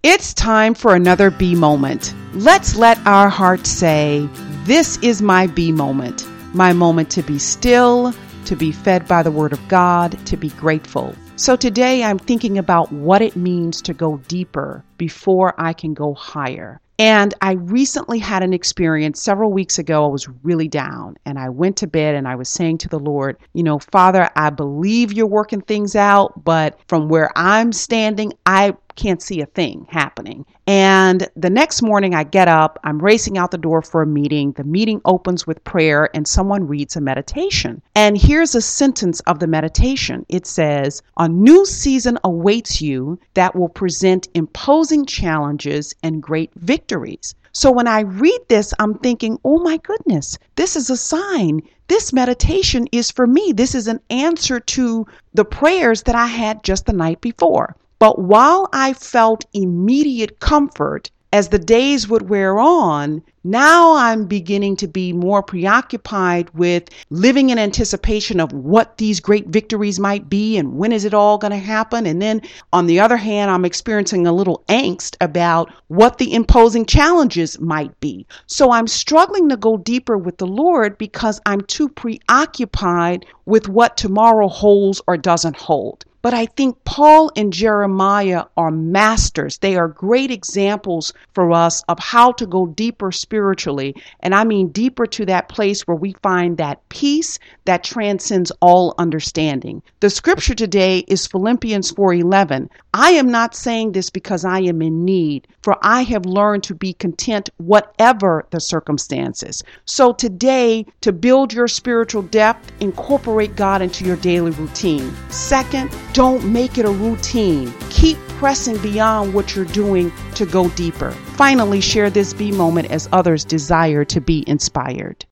It's time for another B moment. Let's let our hearts say, this is my B moment. My moment to be still, to be fed by the Word of God, to be grateful. So today I'm thinking about what it means to go deeper before I can go higher. And I recently had an experience several weeks ago. I was really down and I went to bed and I was saying to the Lord, Father, I believe you're working things out, but from where I'm standing, I can't see a thing happening. And the next morning I get up, I'm racing out the door for a meeting. The meeting opens with prayer and someone reads a meditation. And here's a sentence of the meditation. It says, a new season awaits you that will present imposing challenges and great victories. So when I read this, I'm thinking, oh my goodness, this is a sign. This meditation is for me. This is an answer to the prayers that I had just the night before. But while I felt immediate comfort as the days would wear on, now I'm beginning to be more preoccupied with living in anticipation of what these great victories might be and when is it all going to happen. And then on the other hand, I'm experiencing a little angst about what the imposing challenges might be. So I'm struggling to go deeper with the Lord because I'm too preoccupied with what tomorrow holds or doesn't hold. But I think Paul and Jeremiah are masters. They are great examples for us of how to go deeper spiritually. And I mean deeper to that place where we find that peace that transcends all understanding. The scripture today is Philippians 4:11. I am not saying this because I am in need, for I have learned to be content whatever the circumstances. So today, to build your spiritual depth, incorporate God into your daily routine. Second, don't make it a routine. Keep pressing beyond what you're doing to go deeper. Finally, share this B moment as others desire to be inspired.